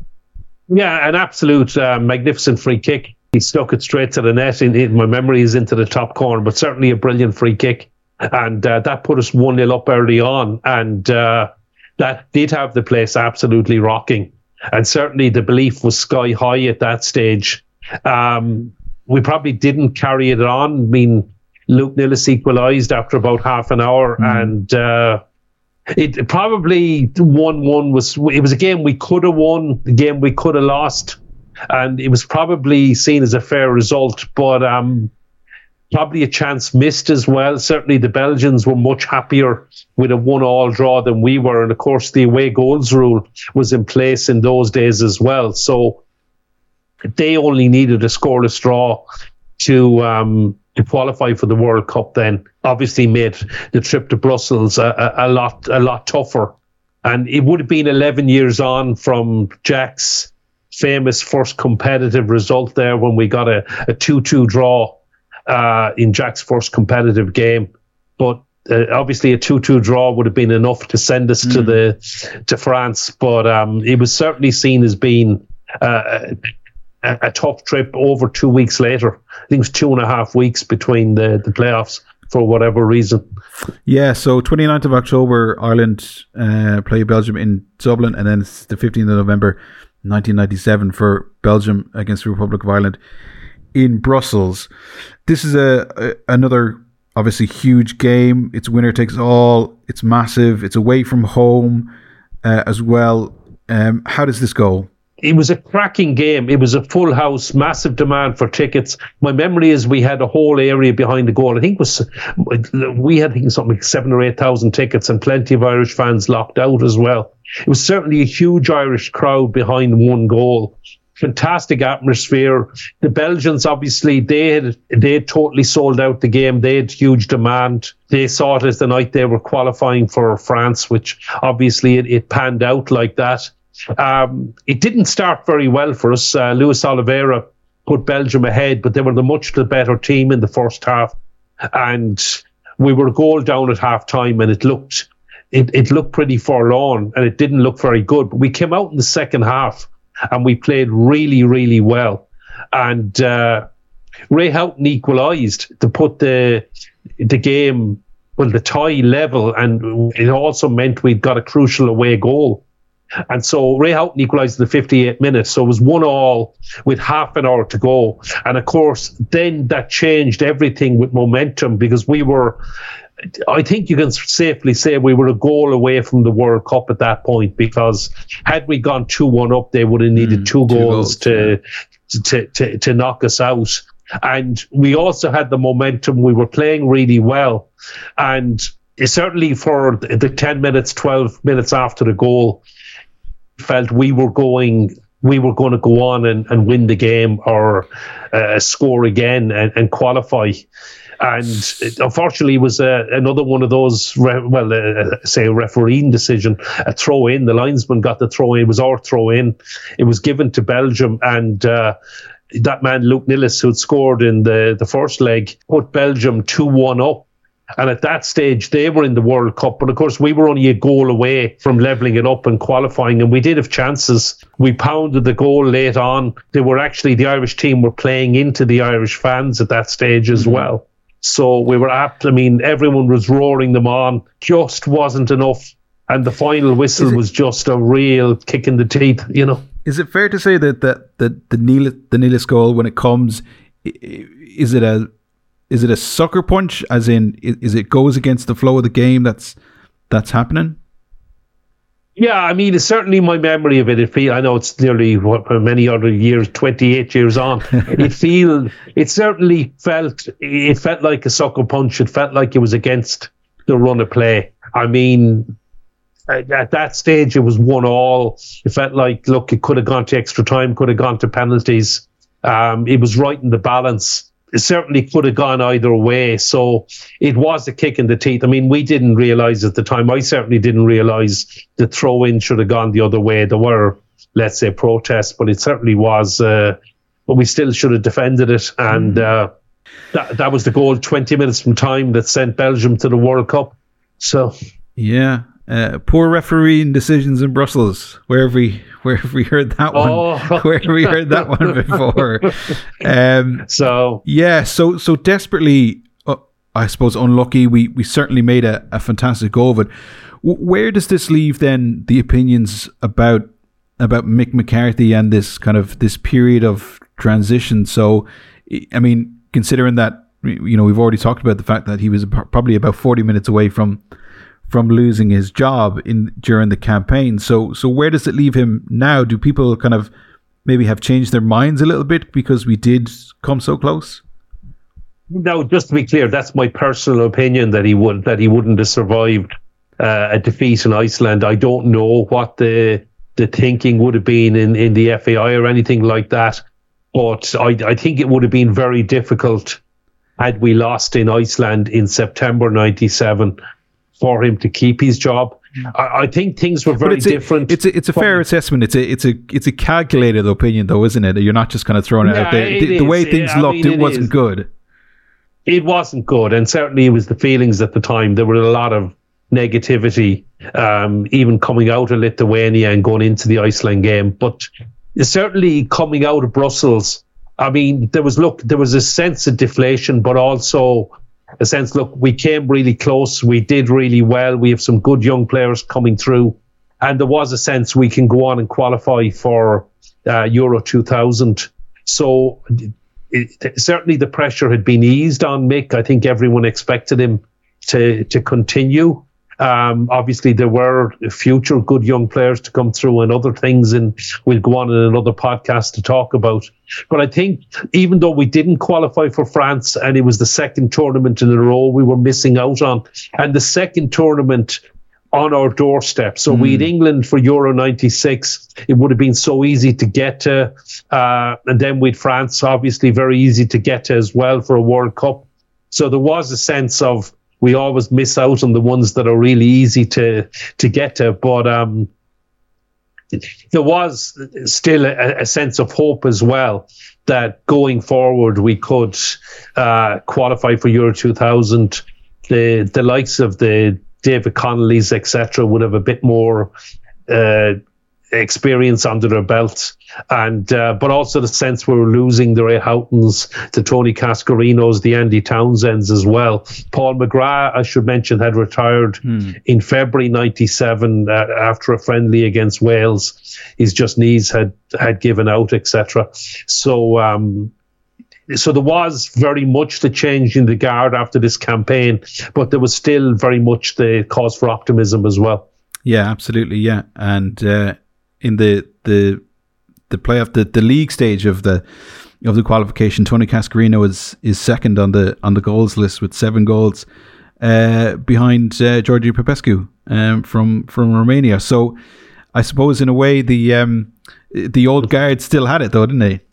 Yeah, an absolute uh, magnificent free kick. He stuck it straight to the net. In, in my memory is into the top corner, but certainly a brilliant free kick. And uh, that put us one nil up early on. And uh, that did have the place absolutely rocking. And certainly the belief was sky high at that stage. Um, we probably didn't carry it on. I mean, Luke Nillis equalised after about half an hour. Mm. And uh, it probably one one was, it was a game we could have won, a game we could have lost. And it was probably seen as a fair result, but um, probably a chance missed as well. Certainly the Belgians were much happier with a one-all draw than we were. And of course, the away goals rule was in place in those days as well. So they only needed a scoreless draw to um, to qualify for the World Cup then. Obviously made the trip to Brussels a, a, a lot a lot tougher. And it would have been eleven years on from Jack's famous first competitive result there when we got a, a two two draw uh, in Jack's first competitive game. But uh, obviously a two two draw would have been enough to send us mm. to the to France. But um, it was certainly seen as being uh, a, a tough trip over two weeks later. I think it was two and a half weeks between the, the playoffs for whatever reason. Yeah, so twenty-ninth of October, Ireland uh, play Belgium in Dublin, and then it's the fifteenth of November nineteen ninety-seven for Belgium against the Republic of Ireland in Brussels. This is a, a another obviously huge game. It's winner takes all. It's massive. It's away from home uh, as well. Um, how does this go? It was a cracking game. It was a full house, massive demand for tickets. My memory is we had a whole area behind the goal. I think it was we had I think something like seven or eight thousand tickets, and plenty of Irish fans locked out as well. It was certainly a huge Irish crowd behind one goal. fantastic atmosphere. The Belgians, obviously, they had, they had totally sold out the game. They had huge demand. They saw it as the night they were qualifying for France, which obviously it, it panned out like that. Um, it didn't start very well for us. Uh, Luis Oliveira put Belgium ahead, but they were the much the better team in the first half. And we were a goal down at half time, and it looked it, it looked pretty forlorn, and it didn't look very good. But we came out in the second half, and we played really, really well. And uh, Ray Houghton equalised to put the the game, well, the tie level, and it also meant we'd got a crucial away goal. And so Ray Houghton equalised in the fifty-eighth minute, so it was one all with half an hour to go. And of course, then that changed everything with momentum, because we were, I think you can safely say we were a goal away from the World Cup at that point, because had we gone two one up, they would have needed mm, two, two goals, goals to, yeah. to, to, to knock us out. And we also had the momentum. We were playing really well. And certainly for the ten minutes, twelve minutes after the goal, felt we were going we were going to go on and, and win the game, or uh, score again and, and qualify. And it, unfortunately, it was uh, another one of those, re- well, uh, say a refereeing decision, a throw in. The linesman got the throw in. It was our throw in. It was given to Belgium, and uh, that man, Luke Nilles, who had scored in the, the first leg, put Belgium two one up. And at that stage, they were in the World Cup. But of course, we were only a goal away from levelling it up and qualifying. And we did have chances. We pounded the goal late on. They were actually, the Irish team were playing into the Irish fans at that stage as mm-hmm. well. So we were apt. I mean, everyone was roaring them on. Just wasn't enough. And the final whistle it, was just a real kick in the teeth, you know. Is it fair to say that, that, that the Nilles, the Nilles goal, when it comes, is it a... Is it a sucker punch, as in, is it goes against the flow of the game that's that's happening? Yeah, I mean, it's certainly my memory of it. It feel, I know it's nearly what, many other years, twenty-eight years on. it feel it certainly felt it felt like a sucker punch. It felt like it was against the run of play. I mean, at that stage, it was one all. It felt like, look, it could have gone to extra time, could have gone to penalties. Um, it was right in the balance. It certainly could have gone either way. So it was a kick in the teeth. I mean, we didn't realise at the time. I certainly didn't realise the throw-in should have gone the other way. There were, let's say, protests, but it certainly was. Uh, but we still should have defended it. And uh, that that was the goal twenty minutes from time that sent Belgium to the World Cup. So yeah. Uh, poor refereeing decisions in Brussels. Where have we, where have we heard that one? Oh. Where have we heard that one before? Um, so yeah, so so desperately, uh, I suppose, unlucky. We we certainly made a, a fantastic goal, but w- where does this leave then the opinions about about Mick McCarthy and this kind of this period of transition? So, I mean, considering that, you know, we've already talked about the fact that he was probably about forty minutes away from. from losing his job in during the campaign. So so where does it leave him now? Do people kind of maybe have changed their minds a little bit because we did come so close? No, just to be clear, that's my personal opinion that he would that he wouldn't have survived uh, a defeat in Iceland. I don't know what the the thinking would have been in, in the F A I or anything like that, but I, I think it would have been very difficult had we lost in Iceland in September ninety-seven for him to keep his job. I, I think things were very it's a, different. It's a, it's a fair assessment. It's a it's a it's a calculated opinion, though, isn't it? You're not just kind of throwing it yeah, out there. The, the way things I looked, mean, it, it wasn't is. good. It wasn't good, and certainly it was the feelings at the time. There were a lot of negativity, um, even coming out of Lithuania and going into the Iceland game. But certainly coming out of Brussels, I mean, there was look, there was a sense of deflation, but also a sense, look, we came really close. We did really well. We have some good young players coming through. And there was a sense we can go on and qualify for uh, Euro two thousand. So it, certainly the pressure had been eased on Mick. I think everyone expected him to, to continue. Um, obviously, there were future good young players to come through and other things, and we'll go on in another podcast to talk about. But I think even though we didn't qualify for France, and it was the second tournament in a row we were missing out on, and the second tournament on our doorstep. So mm. we had England for Euro ninety-six. It would have been so easy to get to. Uh, and then with France, obviously very easy to get to as well for a World Cup. So there was a sense of we always miss out on the ones that are really easy to, to get to. But um, there was still a, a sense of hope as well that going forward we could uh, qualify for Euro two thousand. The, the likes of the David Connolly's, et cetera, would have a bit more uh, experience under their belt, and uh, but also the sense we were losing the Ray Houghtons, the Tony Cascarinos, the Andy Townsends as well. Paul McGrath, I should mention, had retired hmm. in February ninety-seven uh, after a friendly against Wales. His just knees had had given out, et cetera. So. Um, So there was very much the change in the guard after this campaign, but there was still very much the cause for optimism as well. Yeah, absolutely. Yeah, and uh, in the the the playoff, the, the league stage of the of the qualification, Tony Cascarino is is second on the on the goals list with seven goals, uh, behind uh, Georgi Popescu um, from from Romania. So I suppose in a way the um, the old guard still had it, though, didn't they?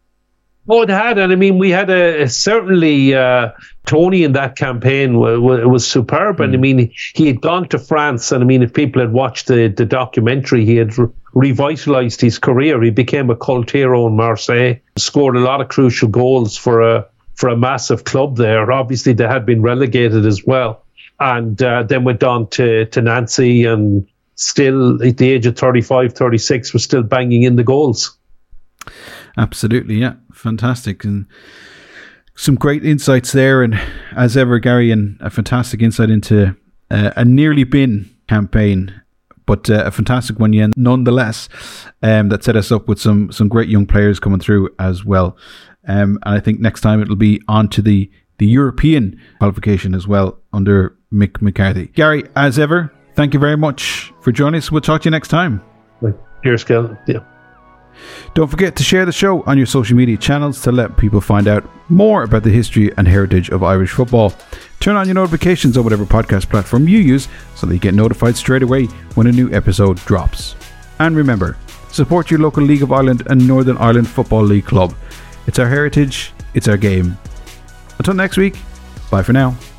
Oh, it had, and I mean, we had a, a certainly uh, Tony in that campaign w- w- was superb, mm. and I mean, he had gone to France, and I mean, if people had watched the, the documentary, he had re- revitalised his career. He became a cult hero in Marseille, scored a lot of crucial goals for a for a massive club there. Obviously, they had been relegated as well, and uh, then went on to to Nancy, and still at the age of thirty-five, thirty-six, was still banging in the goals. Absolutely, yeah. Fantastic. And some great insights there. And as ever, Gary, and a fantastic insight into uh, a nearly been campaign, but uh, a fantastic one yeah, nonetheless, um, that set us up with some some great young players coming through as well. Um, and I think next time it'll be on to the, the European qualification as well under Mick McCarthy. Gary, as ever, thank you very much for joining us. We'll talk to you next time. Cheers, Kel. Yeah. Don't forget to share the show on your social media channels to let people find out more about the history and heritage of Irish football. Turn on your notifications on whatever podcast platform you use so that you get notified straight away when a new episode drops. And remember, support your local League of Ireland and Northern Ireland Football League club. It's our heritage, it's our game. Until next week, bye for now.